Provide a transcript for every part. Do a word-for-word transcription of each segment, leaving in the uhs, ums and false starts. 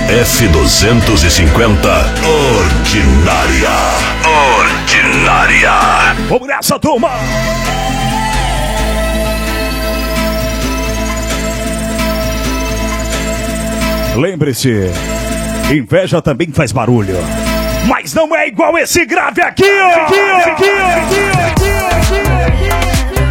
F duzentos e cinquenta Ordinária. Ordinária. Vamos nessa, turma! Lembre-se, inveja também faz barulho, mas não é igual esse grave aqui, ó! Aqui, ó! Aqui, ó! Aqui, ó! Aqui, ó! Aqui, ó!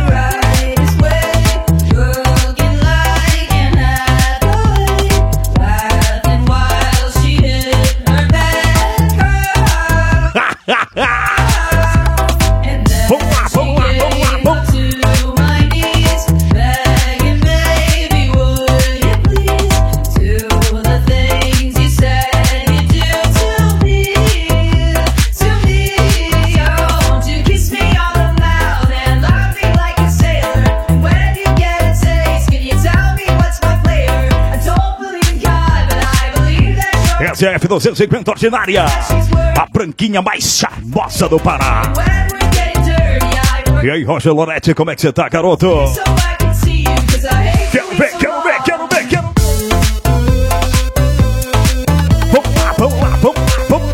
Vamos lá, vamos lá, vamos lá, vamos. Essa é a F duzentos e cinquenta Ordinária, a branquinha mais charmosa do Pará. E aí, Roger Loretti, como é que você tá, garoto? Quero ver, quero ver, quero ver, quero ver. Vamos lá, vamos lá, vamos lá, vamos.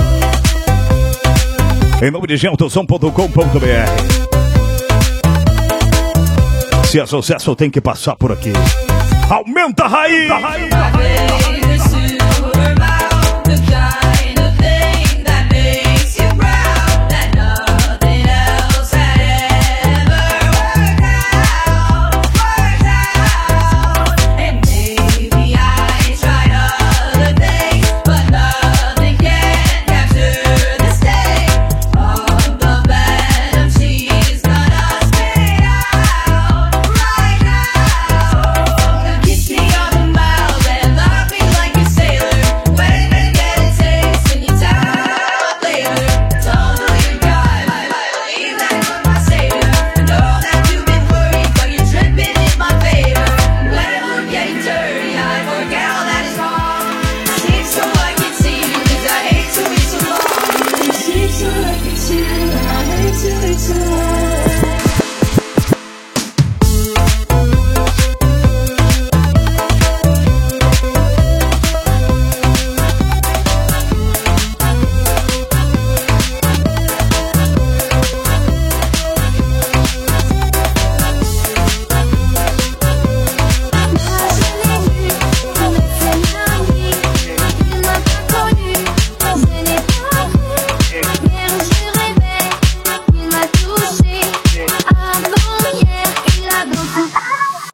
Em nome de Gelton ponto com ponto b r. Se é sucesso, tem que passar por aqui. Aumenta a raiz! A raiz, a raiz, a raiz.